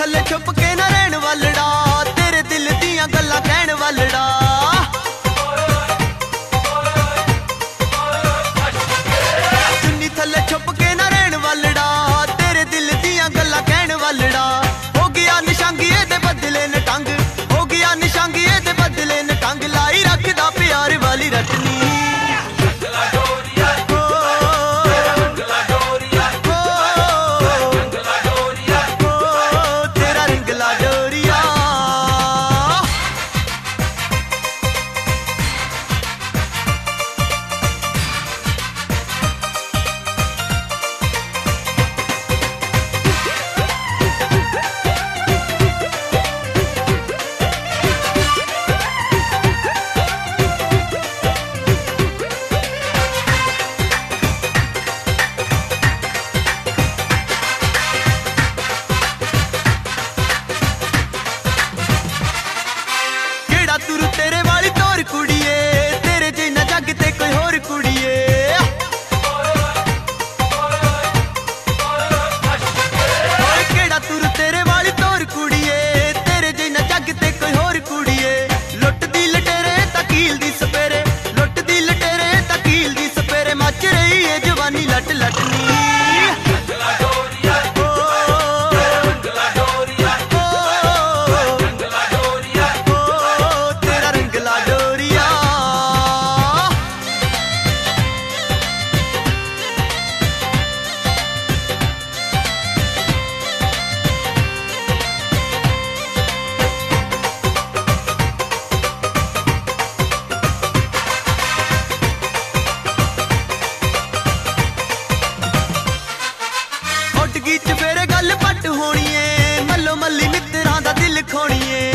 थले छुप के ना रहन वालड़ा, तेरे दिल दियां गल्लां कहन वालड़ा। चुन्नी थले छुप के ना रहन वालड़ा, तेरे दिल दियां गल्लां कहन वालड़ा। हो गया निशांगी दे बदले न टंग, हो गया निशांगी दे बदले न टंग, लाई रखदा प्यार वाली रटनी। तुर तेरे वाली तोर कुड़िए, तेरे जिन्ना जग ते कोई होर कुड़िए। केड़ा तुर तेरे वाली तोर कुड़िए, तेरे जिन्ना जग ते कोई होर कुड़िए। लुट दी लटेरे तकील दी सपेरे, लुट दी लटेरे तकील दी सपेरे, मच रही है जवानी लट लटनी। गीत फेरे गल पट होनी है, मल्लो मल्ली मित्तरां दा दिल खोनी है।